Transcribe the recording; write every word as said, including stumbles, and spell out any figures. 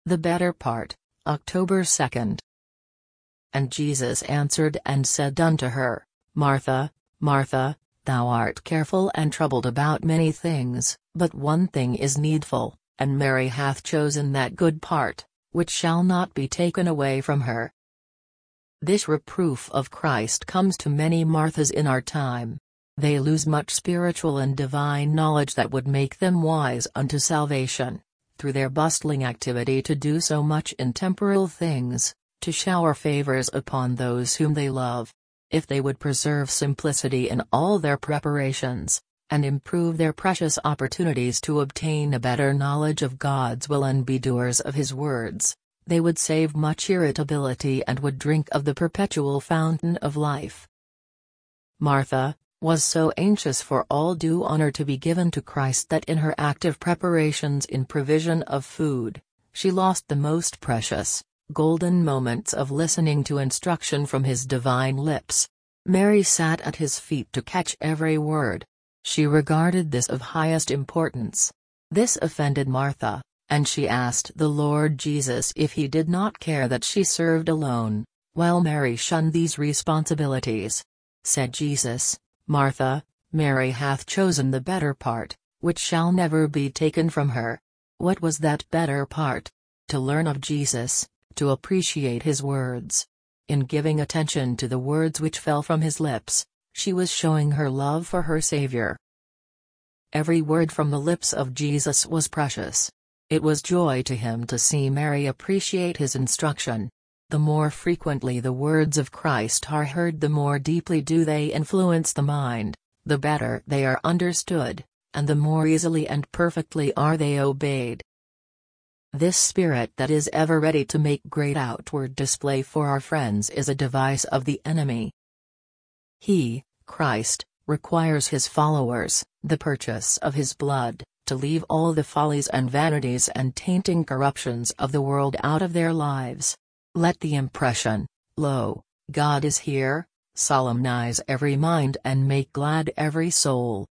The better part, October second. And Jesus answered and said unto her, Martha, Martha, thou art careful and troubled about many things, but one thing is needful, and Mary hath chosen that good part, which shall not be taken away from her. This reproof of Christ comes to many Marthas in our time. They lose much spiritual and divine knowledge that would make them wise unto salvation, through their bustling activity to do so much in temporal things, to shower favors upon those whom they love. If they would preserve simplicity in all their preparations, and improve their precious opportunities to obtain a better knowledge of God's will and be doers of His words, they would save much irritability and would drink of the perpetual fountain of life. Martha was so anxious for all due honor to be given to Christ that in her active preparations in provision of food, she lost the most precious, golden moments of listening to instruction from His divine lips. Mary sat at His feet to catch every word. She regarded this of highest importance. This offended Martha, and she asked the Lord Jesus if He did not care that she served alone, while Mary shunned these responsibilities. Said Jesus, Martha, Mary hath chosen the better part, which shall never be taken from her. What was that better part? To learn of Jesus, to appreciate His words. In giving attention to the words which fell from His lips, she was showing her love for her Savior. Every word from the lips of Jesus was precious. It was joy to Him to see Mary appreciate His instruction. The more frequently the words of Christ are heard, the more deeply do they influence the mind, the better they are understood, and the more easily and perfectly are they obeyed. This spirit that is ever ready to make great outward display for our friends is a device of the enemy. He, Christ, requires His followers, the purchase of His blood, to leave all the follies and vanities and tainting corruptions of the world out of their lives. Let the impression, "Lo, God is here," solemnize every mind and make glad every soul.